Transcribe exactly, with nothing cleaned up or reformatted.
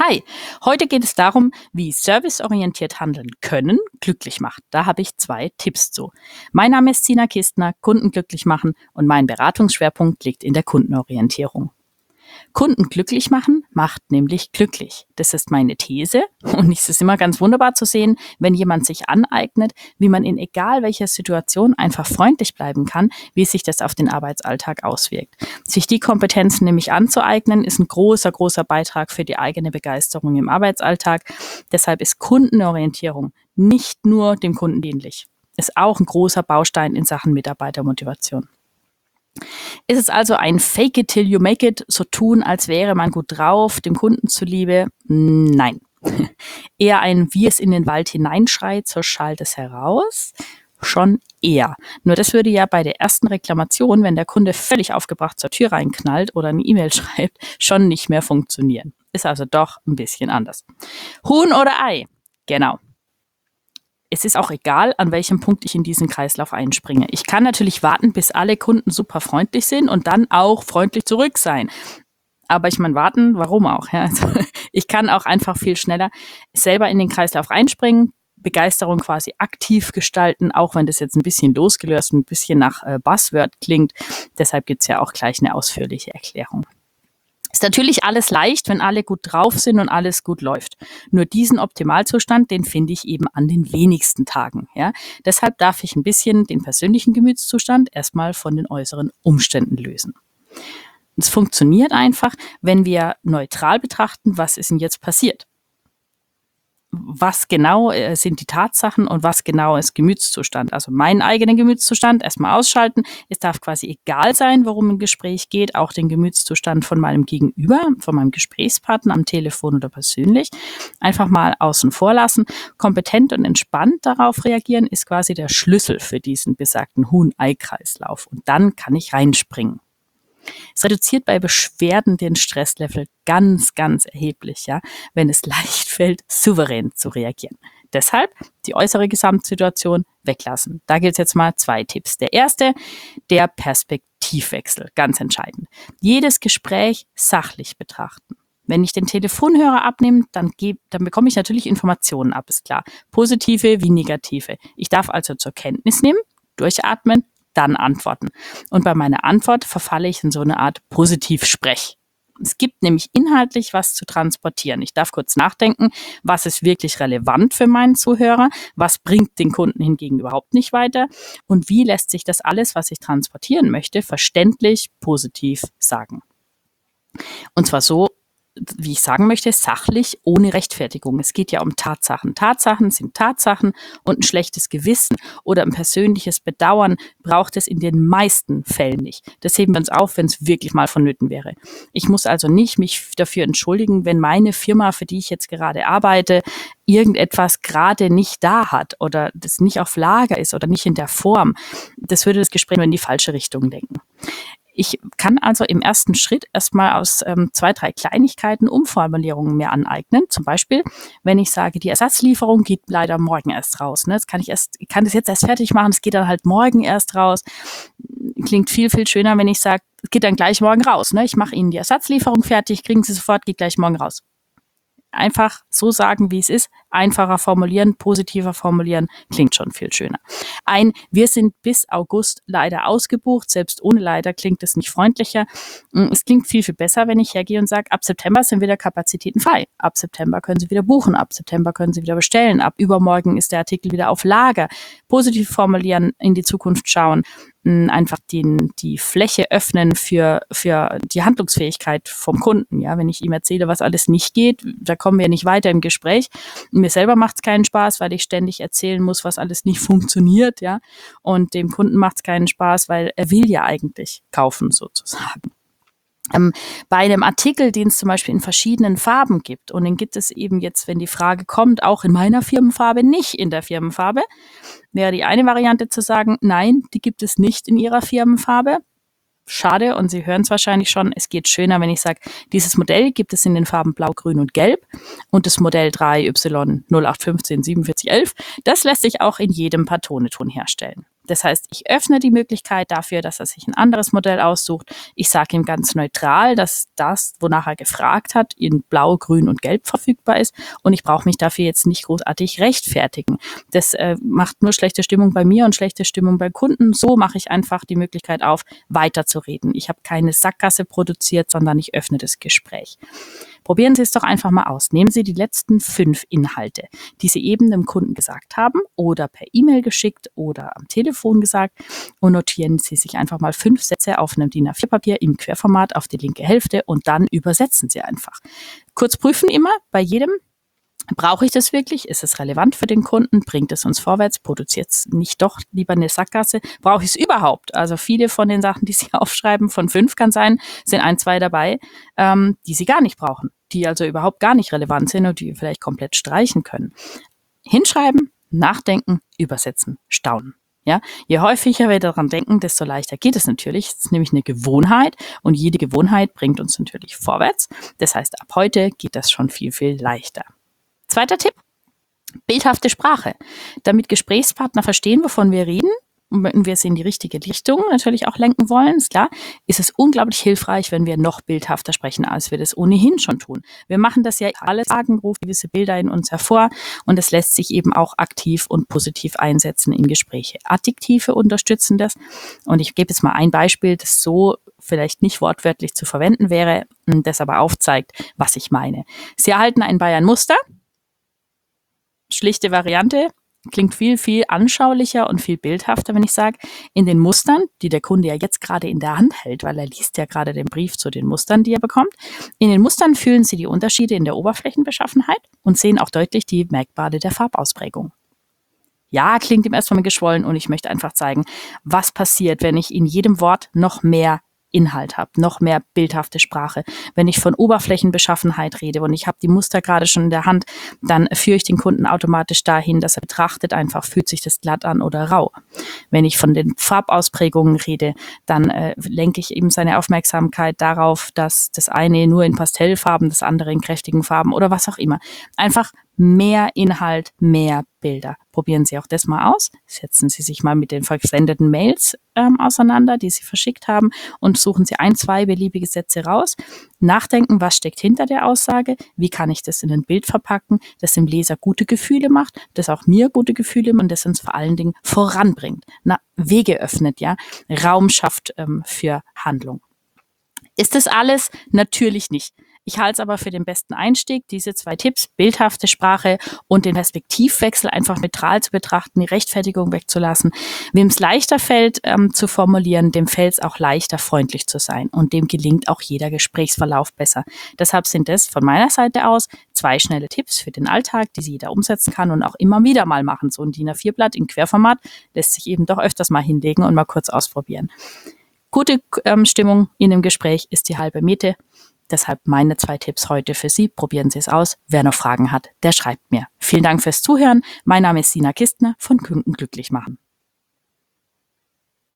Hi, heute geht es darum, wie serviceorientiert Handeln können glücklich macht. Da habe ich zwei Tipps zu. Mein Name ist Sina Kistner, Kunden glücklich machen und mein Beratungsschwerpunkt liegt in der Kundenorientierung. Kunden glücklich machen macht nämlich glücklich. Das ist meine These und es ist immer ganz wunderbar zu sehen, wenn jemand sich aneignet, wie man in egal welcher Situation einfach freundlich bleiben kann, wie sich das auf den Arbeitsalltag auswirkt. Sich die Kompetenzen nämlich anzueignen, ist ein großer, großer Beitrag für die eigene Begeisterung im Arbeitsalltag. Deshalb ist Kundenorientierung nicht nur dem Kunden dienlich, ist auch ein großer Baustein in Sachen Mitarbeitermotivation. Ist es also ein Fake it till you make it, so tun, als wäre man gut drauf, dem Kunden zuliebe? Nein. Eher ein wie es in den Wald hineinschreit, so schallt es heraus? Schon eher. Nur das würde ja bei der ersten Reklamation, wenn der Kunde völlig aufgebracht zur Tür reinknallt oder eine E-Mail schreibt, schon nicht mehr funktionieren. Ist also doch ein bisschen anders. Huhn oder Ei? Genau. Es ist auch egal, an welchem Punkt ich in diesen Kreislauf einspringe. Ich kann natürlich warten, bis alle Kunden super freundlich sind und dann auch freundlich zurück sein. Aber ich meine, warten, warum auch? Ja? Also, ich kann auch einfach viel schneller selber in den Kreislauf einspringen, Begeisterung quasi aktiv gestalten, auch wenn das jetzt ein bisschen losgelöst, ein bisschen nach äh, Buzzword klingt. Deshalb gibt es ja auch gleich eine ausführliche Erklärung. Ist natürlich alles leicht, wenn alle gut drauf sind und alles gut läuft. Nur diesen Optimalzustand, den finde ich eben an den wenigsten Tagen. Ja? Deshalb darf ich ein bisschen den persönlichen Gemütszustand erstmal von den äußeren Umständen lösen. Es funktioniert einfach, wenn wir neutral betrachten, was ist denn jetzt passiert. Was genau äh, sind die Tatsachen und was genau ist Gemütszustand. Also meinen eigenen Gemütszustand erstmal ausschalten. Es darf quasi egal sein, worum ein Gespräch geht, auch den Gemütszustand von meinem Gegenüber, von meinem Gesprächspartner am Telefon oder persönlich. Einfach mal außen vor lassen. Kompetent und entspannt darauf reagieren ist quasi der Schlüssel für diesen besagten Huhn-Ei-Kreislauf. Und dann kann ich reinspringen. Es reduziert bei Beschwerden den Stresslevel ganz, ganz erheblich, ja, wenn es leicht fällt, souverän zu reagieren. Deshalb die äußere Gesamtsituation weglassen. Da gilt es jetzt mal zwei Tipps. Der erste, der Perspektivwechsel, ganz entscheidend. Jedes Gespräch sachlich betrachten. Wenn ich den Telefonhörer abnehme, dann, geb, dann bekomme ich natürlich Informationen ab, ist klar. Positive wie negative. Ich darf also zur Kenntnis nehmen, durchatmen, dann antworten. Und bei meiner Antwort verfalle ich in so eine Art Positivsprech. Es gibt nämlich inhaltlich was zu transportieren. Ich darf kurz nachdenken, was ist wirklich relevant für meinen Zuhörer, was bringt den Kunden hingegen überhaupt nicht weiter und wie lässt sich das alles, was ich transportieren möchte, verständlich positiv sagen. Und zwar so, wie ich sagen möchte, sachlich, ohne Rechtfertigung. Es geht ja um Tatsachen. Tatsachen sind Tatsachen und ein schlechtes Gewissen oder ein persönliches Bedauern braucht es in den meisten Fällen nicht. Das heben wir uns auf, wenn es wirklich mal vonnöten wäre. Ich muss also nicht mich dafür entschuldigen, wenn meine Firma, für die ich jetzt gerade arbeite, irgendetwas gerade nicht da hat oder das nicht auf Lager ist oder nicht in der Form. Das würde das Gespräch nur in die falsche Richtung lenken. Ich kann also im ersten Schritt erstmal aus ähm, zwei, drei Kleinigkeiten Umformulierungen mir aneignen. Zum Beispiel, wenn ich sage, die Ersatzlieferung geht leider morgen erst raus. Ne? Das kann ich erst, ich kann das jetzt erst fertig machen, es geht dann halt morgen erst raus. Klingt viel, viel schöner, wenn ich sage, es geht dann gleich morgen raus. Ne? Ich mache Ihnen die Ersatzlieferung fertig, kriegen Sie sofort, geht gleich morgen raus. Einfach so sagen, wie es ist, einfacher formulieren, positiver formulieren, klingt schon viel schöner. Ein, wir sind bis August leider ausgebucht, selbst ohne leider klingt es nicht freundlicher. Es klingt viel, viel besser, wenn ich hergehe und sage, ab September sind wieder Kapazitäten frei. Ab September können Sie wieder buchen, ab September können Sie wieder bestellen, ab übermorgen ist der Artikel wieder auf Lager. Positiv formulieren, in die Zukunft schauen, einfach den, die Fläche öffnen für, für die Handlungsfähigkeit vom Kunden. Ja, wenn ich ihm erzähle, was alles nicht geht, da kommen wir nicht weiter im Gespräch. Mir selber macht es keinen Spaß, weil ich ständig erzählen muss, was alles nicht funktioniert, ja. Und dem Kunden macht es keinen Spaß, weil er will ja eigentlich kaufen, sozusagen. Ähm, bei einem Artikel, den es zum Beispiel in verschiedenen Farben gibt, und den gibt es eben jetzt, wenn die Frage kommt, auch in meiner Firmenfarbe, nicht in der Firmenfarbe, wäre die eine Variante zu sagen, nein, die gibt es nicht in Ihrer Firmenfarbe. Schade, und Sie hören es wahrscheinlich schon, es geht schöner, wenn ich sage, dieses Modell gibt es in den Farben Blau, Grün und Gelb und das Modell drei Y null acht fünf sieben vier eins eins, das lässt sich auch in jedem Pantone-Ton herstellen. Das heißt, ich öffne die Möglichkeit dafür, dass er sich ein anderes Modell aussucht. Ich sage ihm ganz neutral, dass das, wonach er gefragt hat, in Blau, Grün und Gelb verfügbar ist. Und ich brauche mich dafür jetzt nicht großartig rechtfertigen. Das äh, macht nur schlechte Stimmung bei mir und schlechte Stimmung bei Kunden. So mache ich einfach die Möglichkeit auf, weiterzureden. Ich habe keine Sackgasse produziert, sondern ich öffne das Gespräch. Probieren Sie es doch einfach mal aus. Nehmen Sie die letzten fünf Inhalte, die Sie eben dem Kunden gesagt haben oder per E-Mail geschickt oder am Telefon gesagt und notieren Sie sich einfach mal fünf Sätze auf einem D I N A vier Papier im Querformat auf die linke Hälfte und dann übersetzen Sie einfach. Kurz prüfen immer bei jedem. Brauche ich das wirklich? Ist es relevant für den Kunden? Bringt es uns vorwärts? Produziert es nicht doch lieber eine Sackgasse? Brauche ich es überhaupt? Also viele von den Sachen, die Sie aufschreiben, von fünf kann sein, sind ein, zwei dabei, ähm, die Sie gar nicht brauchen, die also überhaupt gar nicht relevant sind und die vielleicht komplett streichen können. Hinschreiben, nachdenken, übersetzen, staunen. Ja, je häufiger wir daran denken, desto leichter geht es natürlich. Es ist nämlich eine Gewohnheit und jede Gewohnheit bringt uns natürlich vorwärts. Das heißt, ab heute geht das schon viel, viel leichter. Zweiter Tipp, bildhafte Sprache. Damit Gesprächspartner verstehen, wovon wir reden und wenn wir es in die richtige Richtung natürlich auch lenken wollen, ist klar, ist es unglaublich hilfreich, wenn wir noch bildhafter sprechen, als wir das ohnehin schon tun. Wir machen das ja alle Tagen, rufen gewisse Bilder in uns hervor und es lässt sich eben auch aktiv und positiv einsetzen in Gespräche. Adjektive unterstützen das und ich gebe jetzt mal ein Beispiel, das so vielleicht nicht wortwörtlich zu verwenden wäre, das aber aufzeigt, was ich meine. Sie erhalten ein Bayern-Muster. Schlichte Variante, klingt viel, viel anschaulicher und viel bildhafter, wenn ich sage, in den Mustern, die der Kunde ja jetzt gerade in der Hand hält, weil er liest ja gerade den Brief zu den Mustern, die er bekommt. In den Mustern fühlen Sie die Unterschiede in der Oberflächenbeschaffenheit und sehen auch deutlich die Merkmale der Farbausprägung. Ja, klingt im ersten Moment geschwollen und ich möchte einfach zeigen, was passiert, wenn ich in jedem Wort noch mehr Inhalt habe, noch mehr bildhafte Sprache. Wenn ich von Oberflächenbeschaffenheit rede und ich habe die Muster gerade schon in der Hand, dann führe ich den Kunden automatisch dahin, dass er betrachtet einfach, fühlt sich das glatt an oder rau. Wenn ich von den Farbausprägungen rede, dann äh, lenke ich eben seine Aufmerksamkeit darauf, dass das eine nur in Pastellfarben, das andere in kräftigen Farben oder was auch immer. Einfach mehr Inhalt, mehr Bilder. Probieren Sie auch das mal aus. Setzen Sie sich mal mit den versendeten Mails ähm, auseinander, die Sie verschickt haben und suchen Sie ein, zwei beliebige Sätze raus. Nachdenken, was steckt hinter der Aussage? Wie kann ich das in ein Bild verpacken, das dem Leser gute Gefühle macht, das auch mir gute Gefühle macht und das uns vor allen Dingen voranbringt. Na, Wege öffnet, ja, Raum schafft ähm, für Handlung. Ist das alles? Natürlich nicht. Ich halte es aber für den besten Einstieg, diese zwei Tipps, bildhafte Sprache und den Perspektivwechsel einfach neutral zu betrachten, die Rechtfertigung wegzulassen. Wem es leichter fällt, ähm, zu formulieren, dem fällt es auch leichter, freundlich zu sein. Und dem gelingt auch jeder Gesprächsverlauf besser. Deshalb sind das von meiner Seite aus zwei schnelle Tipps für den Alltag, die jeder umsetzen kann und auch immer wieder mal machen. So ein D I N A vier Blatt in Querformat lässt sich eben doch öfters mal hinlegen und mal kurz ausprobieren. Gute ähm, Stimmung in dem Gespräch ist die halbe Miete. Deshalb meine zwei Tipps heute für Sie. Probieren Sie es aus. Wer noch Fragen hat, der schreibt mir. Vielen Dank fürs Zuhören. Mein Name ist Sina Kistner von Kunden glücklich machen.